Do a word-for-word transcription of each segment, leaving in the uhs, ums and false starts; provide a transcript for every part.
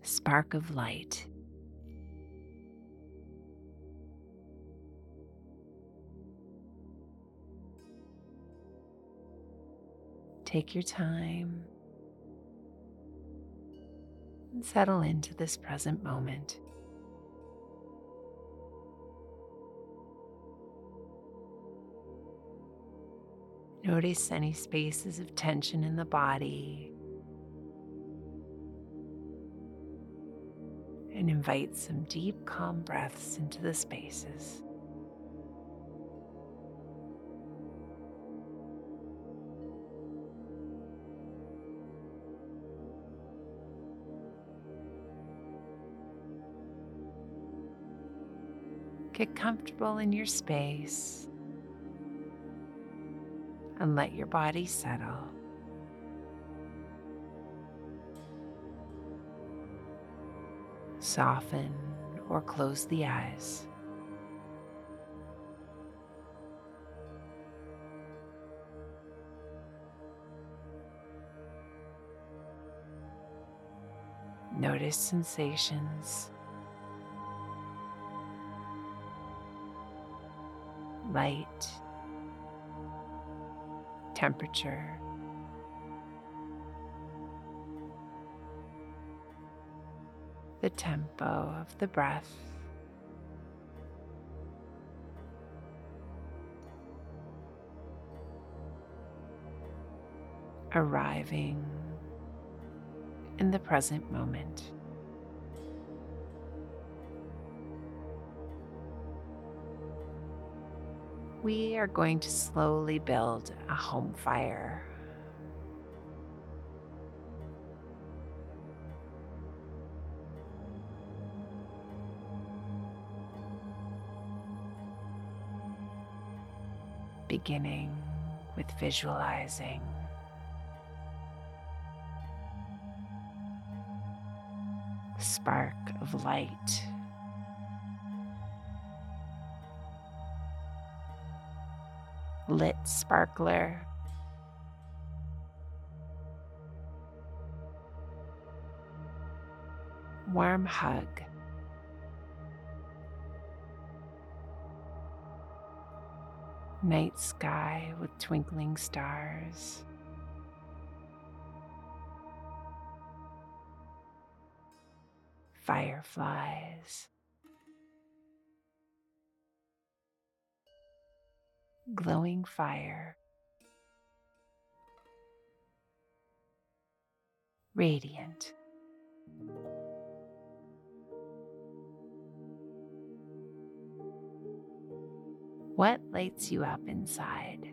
spark of light. Take your time and settle into this present moment. Notice any spaces of tension in the body and invite some deep, calm breaths into the spaces. Get comfortable in your space and let your body settle. Soften or close the eyes. Notice sensations, light, temperature, the tempo of the breath, arriving in the present moment. We are going to slowly build a home fire. Beginning with visualizing a spark of light, lit sparkler, warm hug, night sky with twinkling stars, fireflies, glowing fire, radiant. What lights you up inside?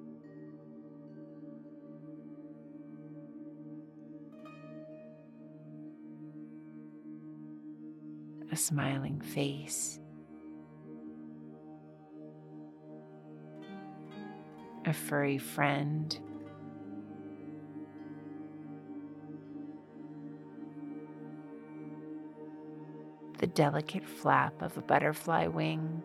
A smiling face, a furry friend, the delicate flap of a butterfly wing,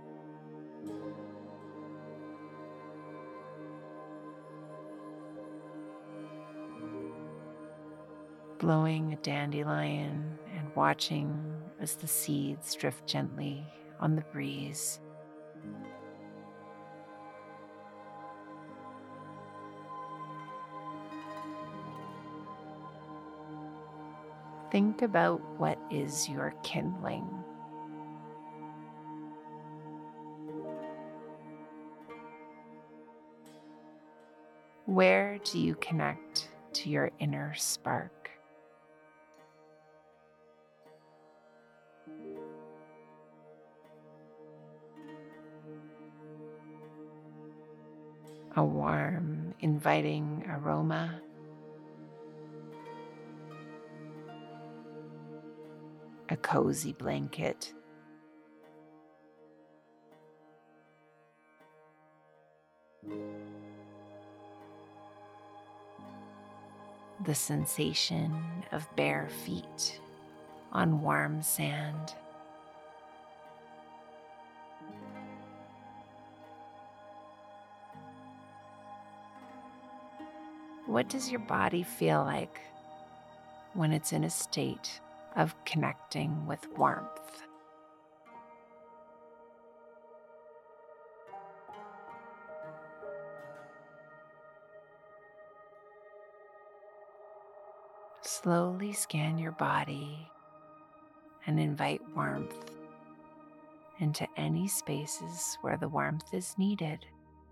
blowing a dandelion and watching as the seeds drift gently on the breeze. Think about what is your kindling. Where do you connect to your inner spark? A warm, inviting aroma, a cozy blanket, the sensation of bare feet on warm sand. What does your body feel like when it's in a state of connecting with warmth. Slowly scan your body and invite warmth into any spaces where the warmth is needed.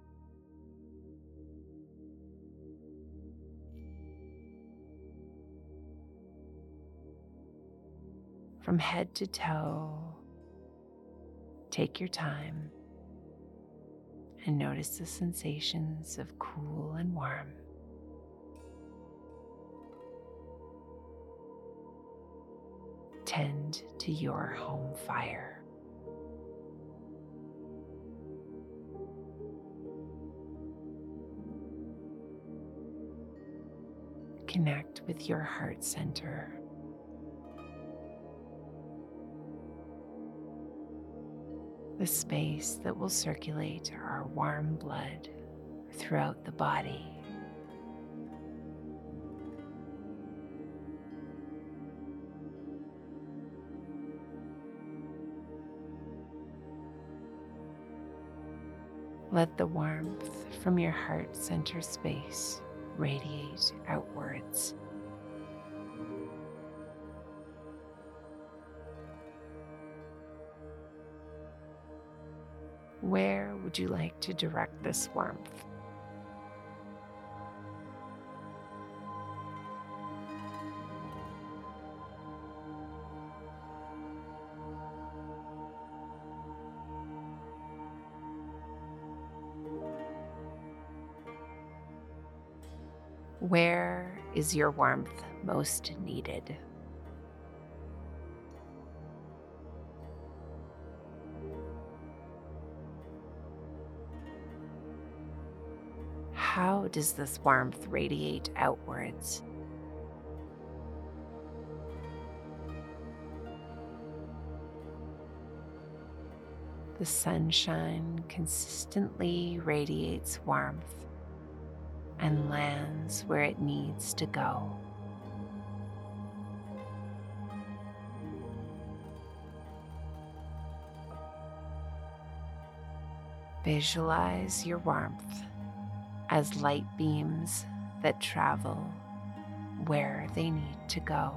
From head to toe, take your time and notice the sensations of cool and warm. Tend to your home fire. Connect with your heart center. The space that will circulate our warm blood throughout the body. Let the warmth from your heart center space radiate outwards. Where would you like to direct this warmth? Where is your warmth most needed? How does this warmth radiate outwards? The sunshine consistently radiates warmth and lands where it needs to go. Visualize your warmth as light beams that travel where they need to go.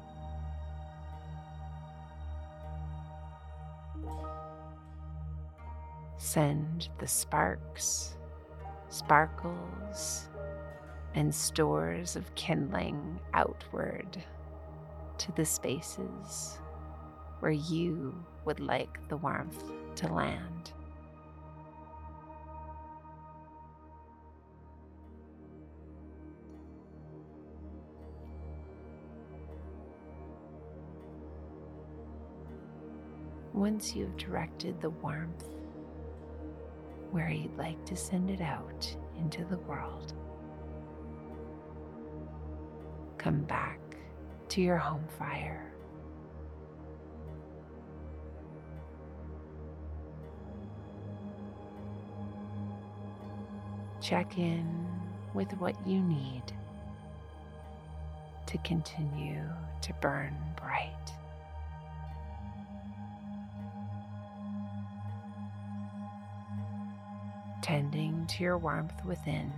Send the sparks, sparkles, and stores of kindling outward to the spaces where you would like the warmth to land. Once you've directed the warmth where you'd like to send it out into the world, come back to your home fire. Check in with what you need to continue to burn bright. Tending to your warmth within.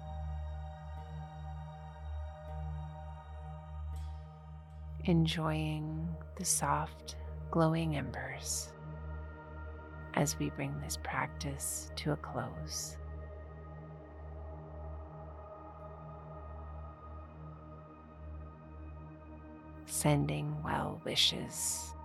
Enjoying the soft, glowing embers as we bring this practice to a close. Sending well wishes